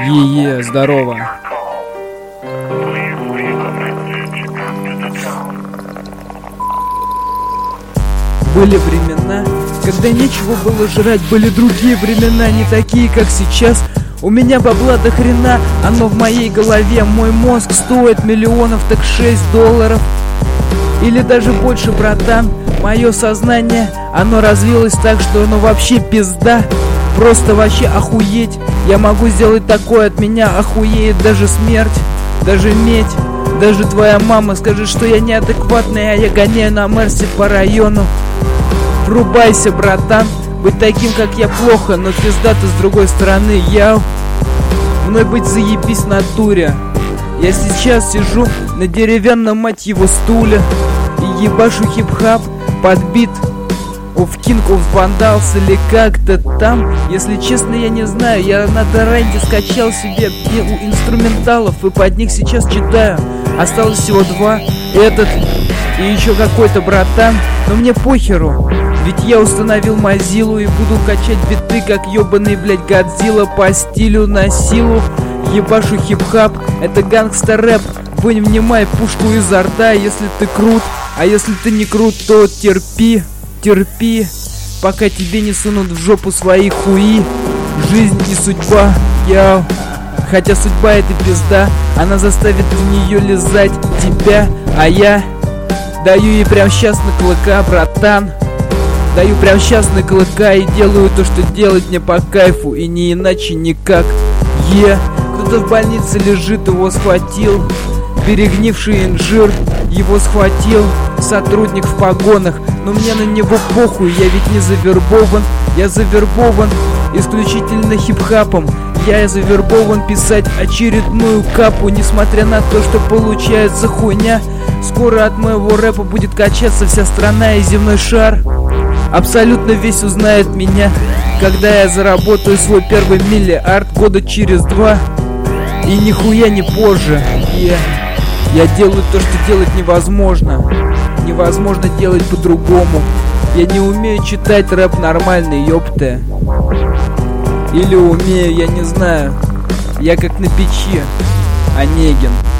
Здорово. Были времена, когда нечего было жрать. Были другие времена, не такие, как сейчас. У меня бабла до хрена, оно в моей голове. Мой мозг стоит миллионов, так $6. Или даже больше, братан. Мое сознание, оно развилось так, что оно вообще пизда. Просто вообще охуеть. Я могу сделать такое, от меня охуеет даже смерть, даже медь. Даже твоя мама скажет, что я неадекватный, а я гоняю на Мерсе по району. Врубайся, братан. Быть таким, как я, плохо, но пизда-то с другой стороны. Мной быть заебись в натуре. Я сейчас сижу на деревянном, мать его, стуле и ебашу хип-хап под бит of King of Vandals или как-то там. Если честно, я не знаю. Я на торренте скачал себе инструменталов и под них сейчас читаю. Осталось всего 2. Этот и еще какой-то, братан. Но мне похеру. Ведь я установил Mozilla и буду качать биты, как ебаный, блять, Годзилла. По стилю, на силу. Ебашу хип-хап. Это гангстер-рэп. Вынь, внимай пушку изо рта, если ты крут. А если ты не крут, то терпи, пока тебе не сунут в жопу свои хуи. Жизнь и судьба, Хотя судьба это пизда, она заставит в нее лизать тебя. А я даю ей прям сейчас на клыка, братан. Даю прям сейчас на клыка и делаю то, что делать мне по кайфу. И не иначе никак. Кто-то в больнице лежит, его схватил перегнивший инжир, его схватил сотрудник в погонах. Но мне на него похуй, я ведь не завербован. Я завербован исключительно хип-хапом. Я завербован писать очередную капу. Несмотря на то, что получается хуйня, скоро от моего рэпа будет качаться вся страна и земной шар. Абсолютно весь узнает меня, когда я заработаю свой первый миллиард года через 2. И нихуя не позже. Я делаю то, что делать невозможно. Невозможно делать по-другому. Я не умею читать рэп нормальный, ёпта. Или умею, я не знаю. Я как на печи, Онегин.